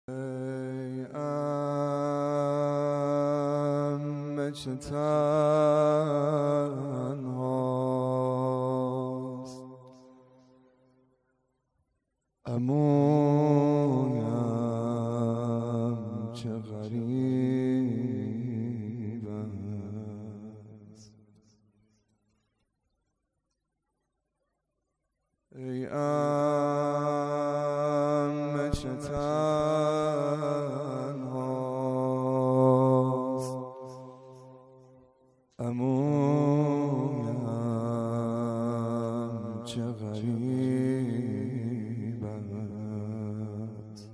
ای عمه چه تنهاست، عمویم چه غریب است. ای عمه چه تنهاست، عمویم چه غریب است.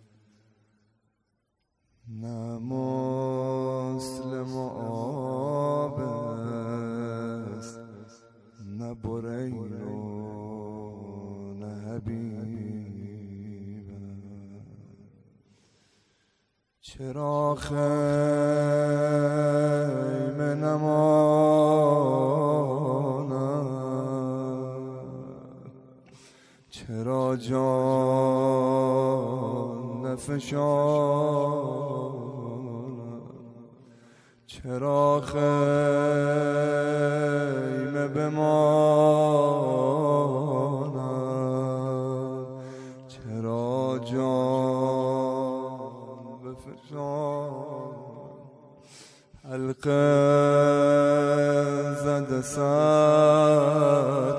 نه مسلم و آب است، نه برین و نه حبیب است. چرا خیمه نماند، چرا جان نفشاند، چرا خیمه بماند، چرا جان بفشاند. حلقه زده صد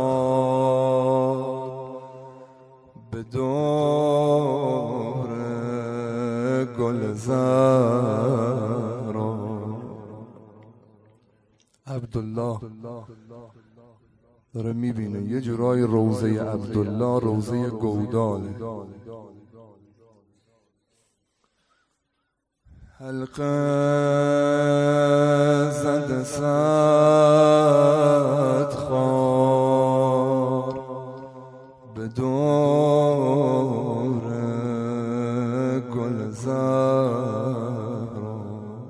خار به دور گل زهرا. عبدالله داره میبینه یه جورای روضه عبدالله روضه گوداله. حلقه زده صد خار به دور گل زهرا.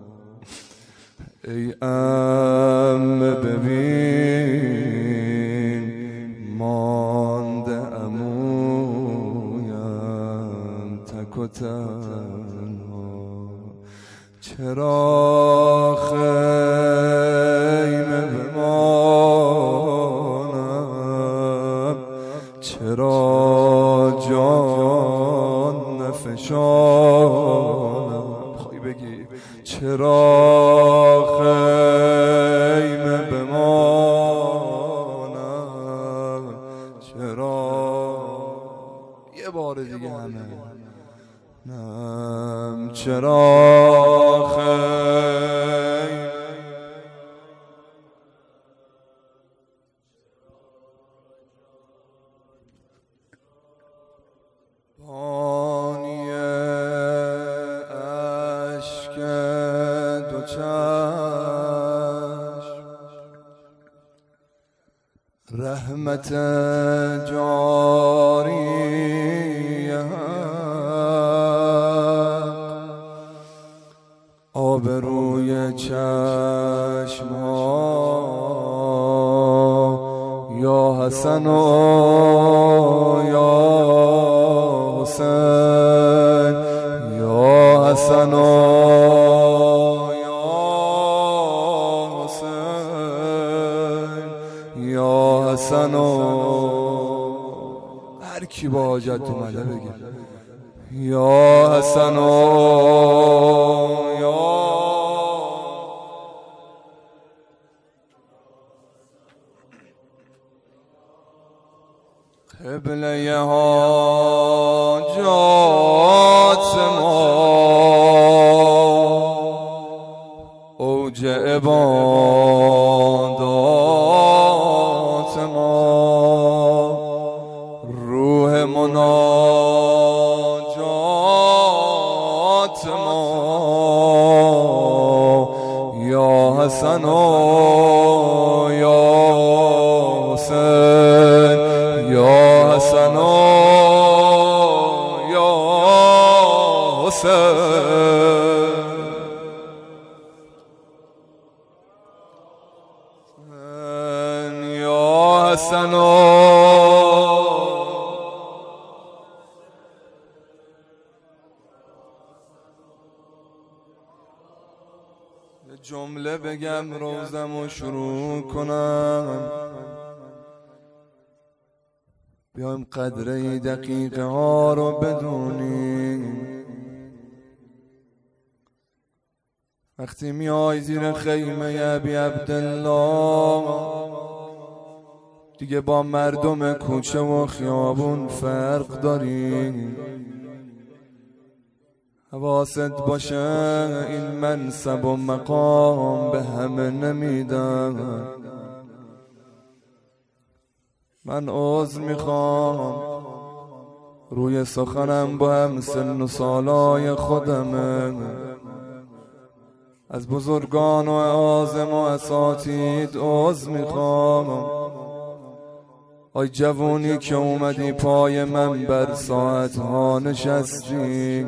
ای عمه ببین مانده عمویم تک و تنها. چرا خیمه بمانم، چرا جان نفشانم. خواهی بگی چرا خیمه بمانم، چرا یه بار دیگه همه نم، چرا خیمه بانی اشک دو چشم، رحمت جاری آبروی چشم ها یا حسن و یا حسین، یا حسن و یا حسین، یا حسن و هر کی با حاجت اومده بگه یا حسن و یا قبله حاجات ما، اوج عبادات ما، روح مناجات ما، یا حسن و یا حسین، یا حسن و یا حسین، یا حسن و جمله بگم روزمو شروع کنم، بیایم قدره دقیقه ها رو بدونیم. وقتی میای زیر خیمه ابی عبدالله دیگه با مردم کوچه و خیابون فرق داری. حواست باشه این منصب و مقام به همه نمیدن. من عذر میخوام روی سخنم با هم سن و سالای خودمه، از بزرگان و اعاظم و اساتید عذر میخوام. آی جوونی که اومدی پای منبر ساعتها نشستی،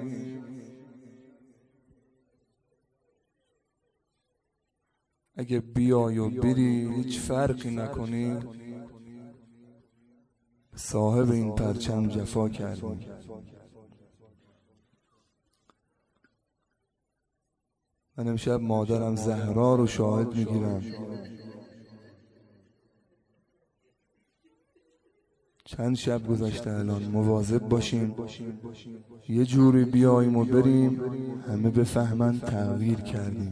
اگه بیای و بری هیچ فرقی نکنی صاحب این پرچم جفا کردی. من امشب مادرم زهرا رو شاهد میگیرم. چند شب گذشته الان، مواظب باشیم یه جوری بیاییم و بریم همه بفهمن تغییر کردیم.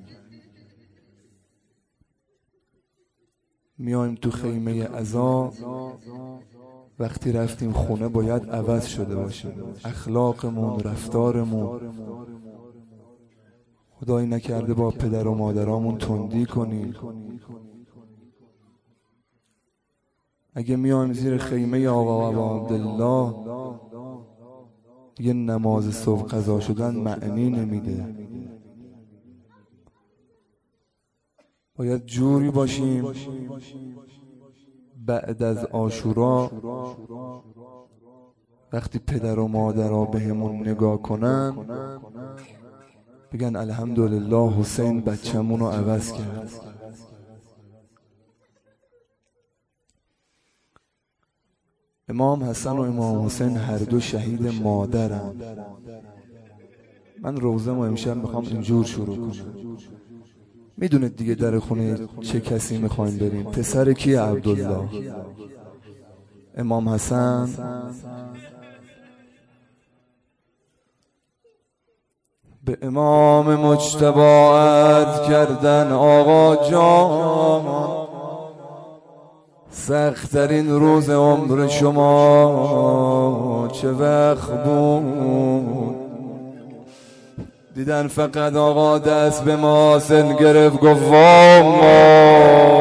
میایم تو خیمه عزا، وقتی رفتیم خونه باید عوض شده باشیم، اخلاقمون، رفتارمون. خدایی نکرده با پدر و مادرامون تندی کنیم. اگه میایم زیر خیمه آقا عبدالله دیگه نماز صبح قضا شدن معنی نمیده. باید جوری باشیم بعد از عاشورا وقتی پدر و مادرها بهمون نگاه کنن بگن الحمدلله حسین بچه‌مون رو عوض کرد. امام حسن و امام حسین هر دو شهید مادرن. من روزم و امشب میخوام اینجور شروع کنم. میدونید دیگه در خونه چه کسی میخوایم بریم؟ پسر کی؟ عبدالله. امام حسن به امام مجتبی عرض کردن آقا جان سخت‌ترین روز عمر شما چه وقت بود؟ دیدن فقط آقا دست به محاسن گرفت گفت واما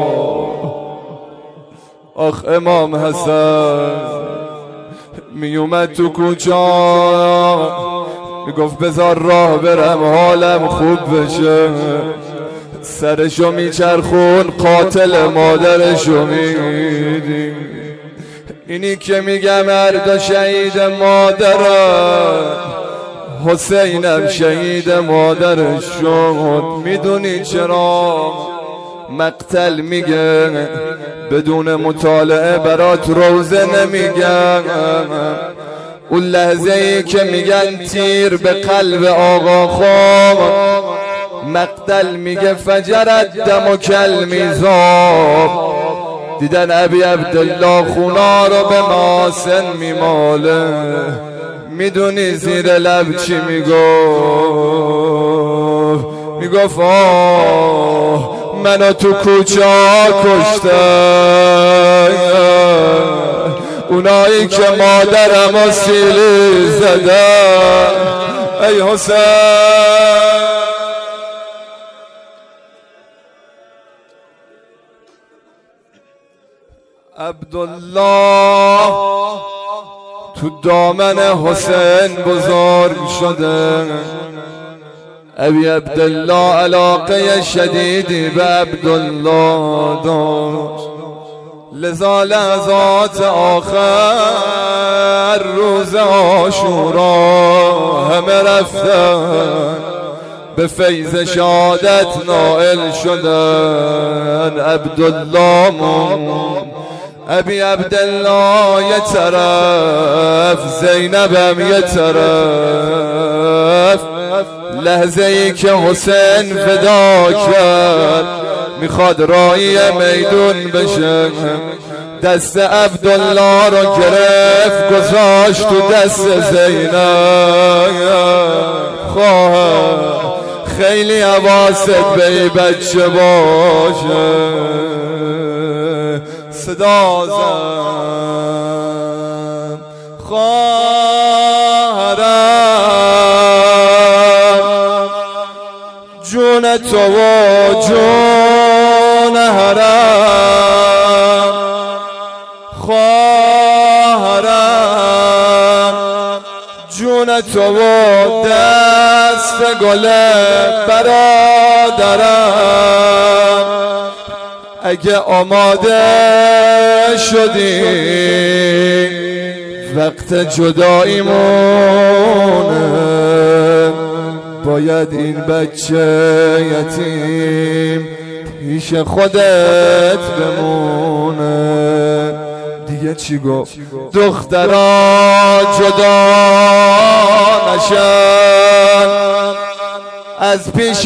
آخ امام حسن میومد تو کوچه میگفت بذار راه برم حالم خوب بشه، سرشو میچرخون قاتل مادرشو میدیم. اینی که میگم هر دو شهید مادرم، حسینم شهید مادرش شد. میدونی چرا؟ مقتل میگه بدون مطالعه برات روزه نمیگم. اون لحظه ای که میگن تیر به قلب آقا خورد، مقتل میگه فجرت دم و کل میزاب. دیدن ابی عبدالله خونا رو به محاسن میماله. میدونی زیر لب چی میگفت؟ میگفت آه منو تو کوچه کشتن، اونایی که مادرم و سیلی زدن. ای حسین عبدالله تو دامن حسین بزرگ شده. ابی عبدالله علاقه شدیدی به عبدالله داشت، لذا لحظات آخر روز عاشورا همه رفتن به فیض شهادت نائل شدن. عبدالله موند، ابی عبدالله یه طرف، زینبم یه طرف. لحظه ای که حسین فدا کرد میخواد راهی میدون بشه، دست عبدالله رو گرفت گذاشت تو دست زینب. خواهر خیلی حواست به این بچه باشه، صدا زن خواهرم، جون تو و جون حرم، خواهرم جون تو و دست گل برادرم، اگه آماده شدی وقت جداییمونه، باید این بچه یتیم پیش خودت بمونه. دیگه چی گفت؟ دخترا جدا نشن از پیش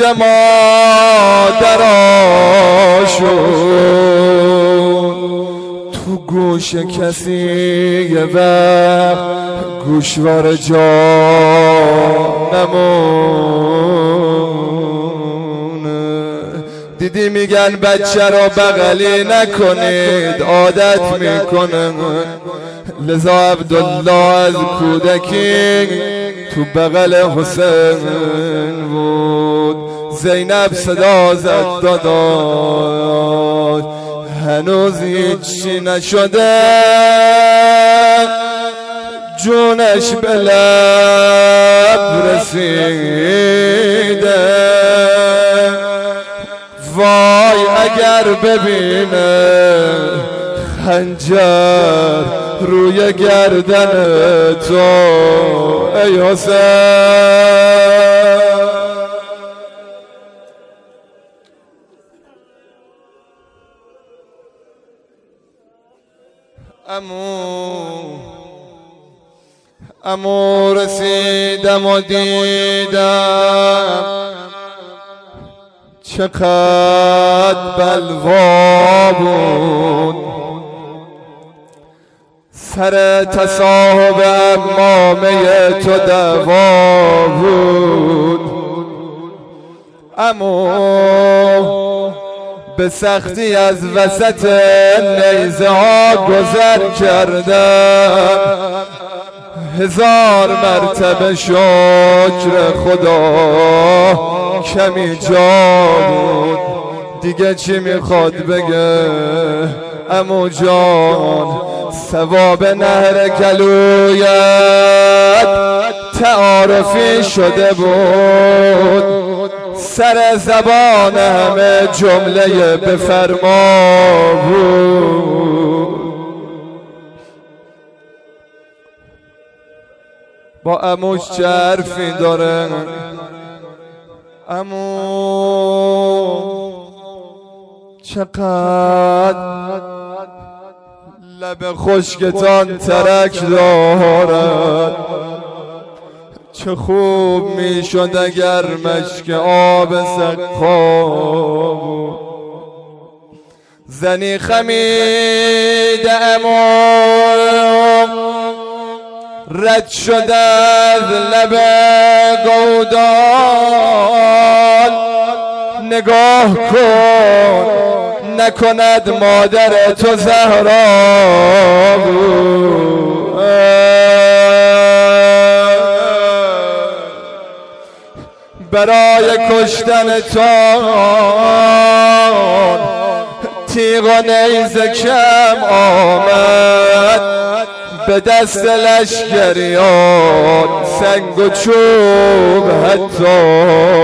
مادراشون، تو گوش کسی یه وقت گوشوار جا نمونه. دیدی میگن بچه رو بغلی نکنید عادت میکنه، لذا عبدالله از کودکی تو بغل حسین بود. زینب صدا زد داداش هنوز هیچی نشده، جونش به لب رسیده، وای اگر ببینه خنجر روی گردن تو ای حسین. امو رسیدم و دیدم چقدر بلوا بود، سر تصاحب امامه تو دوا بود. امو به سختی از وسط نیزه ها گذر کردم، 1000 مرتبه شکر خدا کمی جا بود. دیگه چی میخواد بگه عمو جان؟ ثواب نهر گلویت تعارفی شده بود، سر زبان همه جمله بفرما بود. با عموش چه حرفی داره؟ عمو چقدر لب خشکتان ترک دارد، چه خوب میشد اگر مشک آب سقا بود. زنی خمید عمو رد شد از لب گودال، نگاه کن نکند مادر تو زهرا بود. برای کشتن تو تیغ و نیزه کم آمد، به دست لشکریان سنگ و چوب حتی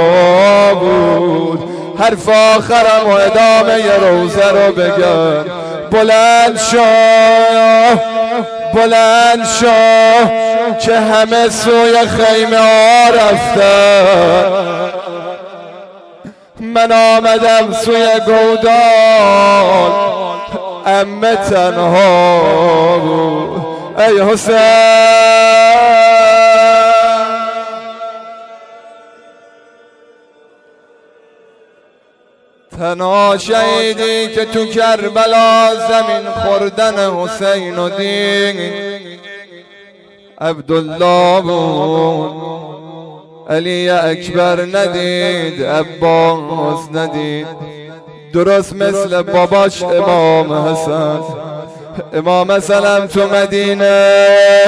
بود. حرف آخرم و ادامه روزه رو بگم. بلند شو بلند شو که همه سوی خیمه ها رفتن، من آمدم سوی گودال، عمه تنها بود. ای حسین تنها شهیدی که تو کربلا زمین خوردن حسین و دید عبدالله بود، علی اکبر ندید، عباس ندید، درست مثل باباش امام حسن. امام حسن تو مدینه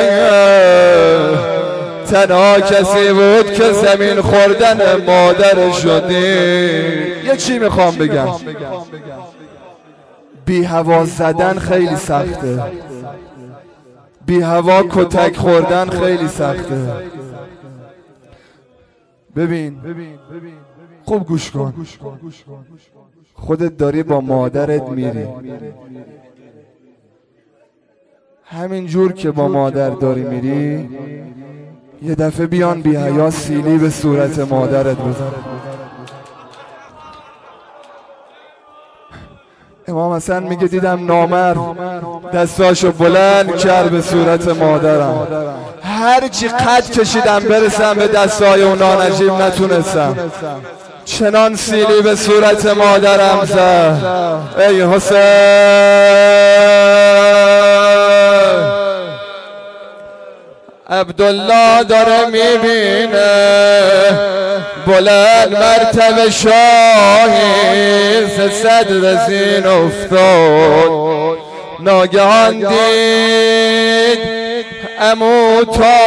تنها کسی بود که زمین خوردن مادر شدی. یه چی میخوام بگم، بی هوا زدن خیلی سخته، بی هوا کتک خوردن خیلی سخته. ببین خوب گوش کن، خودت داری با مادرت میری، همین جور که با مادر داری میری یه دفعه بیان بی حیا سیلی به صورت مادرت بزن. امام حسن میگه دیدم نامرد دستاشو بلند کرد به صورت مادرم، هرچی قد کشیدم برسم به دستای اون نانجیب نتونستم، چنان سیلی به صورت مادرم زد. ای حسین، عبدالله داره میبینه بلند مرتبه شاهی ز صدر زین افتاد، ناگهان دید عمو تا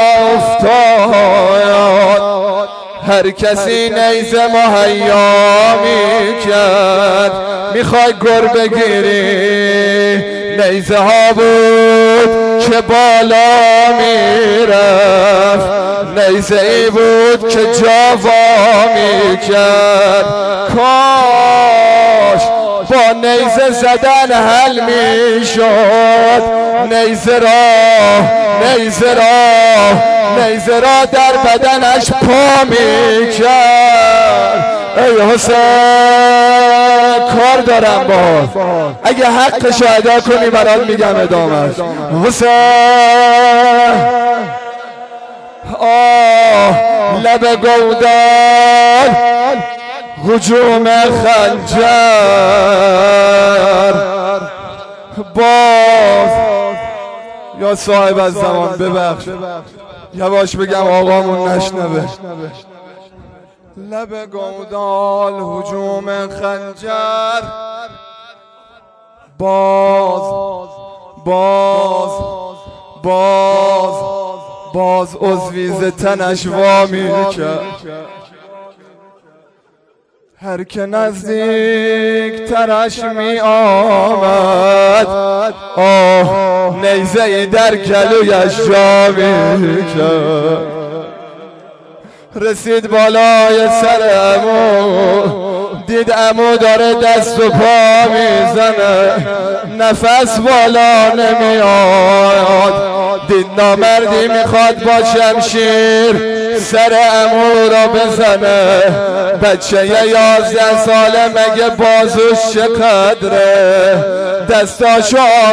افتاد، هر کسی نیزه مهیا میکرد، میخوای گر بگیری، نیزه ها بود که بالا میرفت، نیزه ای بود که جاوا میکرد، کاش با نیزه زدن حل میشد، نیزه را در بدنش پا میکرد. ای حسین کار دارم باز، اگه حقش ادا کنی برات میگم ادامهش. حسین لب گودال هجوم خنجر باز. یا صاحب از زمان ببخش یواش بگم آقامون نشنوه. لب گودال هجوم خنجر باز عضوی ز تنش وامی کرد، هر که نزدیک ترش می آمد نیزه ای در گلویش جا می کرد. رسید بالای سر عمو، دید عمو داره دست و پا میزنه، نفس بالا نمیاد، دید نامردی میخواد با شمشیر سر عمو را بزنه. بچه 11 ساله مگه بازوش چقدره، دستاشو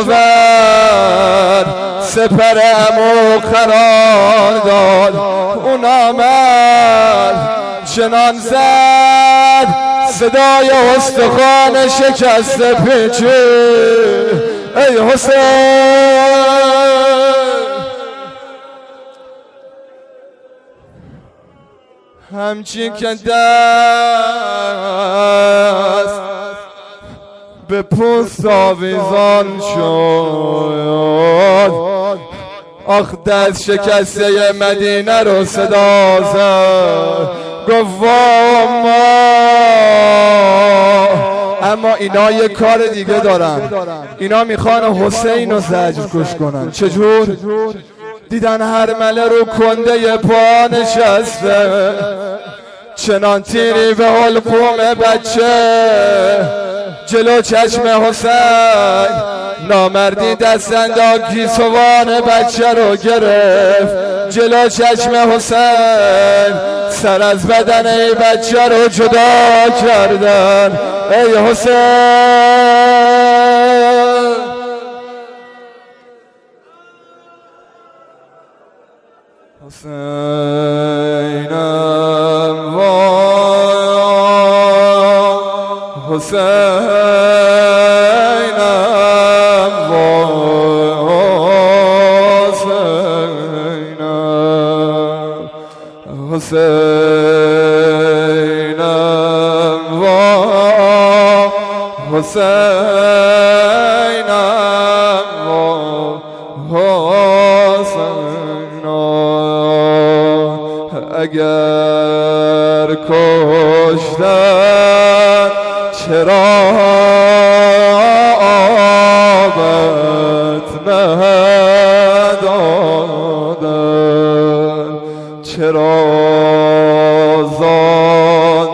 آورد سپر عمو قرار داد، اون آمد چنان زد صدای استخوان شکسته پیچه. ای حسین همچین که دست به پوست آویزان شد، آخ دست شکسته مدینه رو صدا زد، گفت اما اینا یه کار دیگه دارن، اینا میخوان حسین رو زجر کش کنن. چجور؟ دیدن هرمله رو کنده پا نشسته، چنان تیری به حلقوم بچه جلو چشم حسین، نامردی دست انداخت گیسوان بچه رو گرفت جلو چشم حسین، سر از بدن ای بچه رو جدا کردن. ای حسین حسینم وای حسین حسینم و حسینم و حسینم اگر کشتن چرا آبت ندادن چرا زان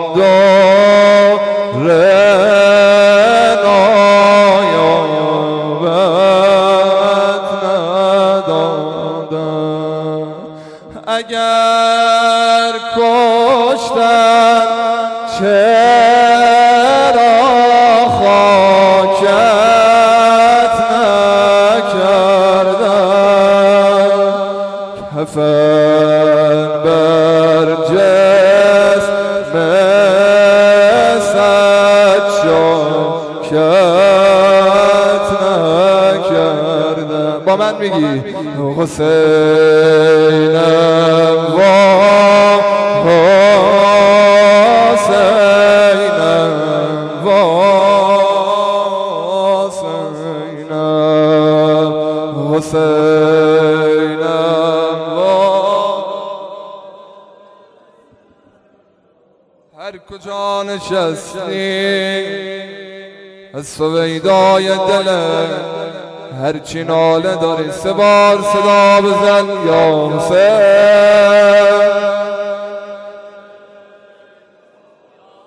داره نایابت ندادن اگر کشتن چرا خاکت نکردن کفن بر جسم سجاکت نکردن با من میگی حسینم و حسینم و حسینم حسینم و هر کجا نشستی از سویدای دلت هرچی ناله داری 3 بار صدا بزن یا حسین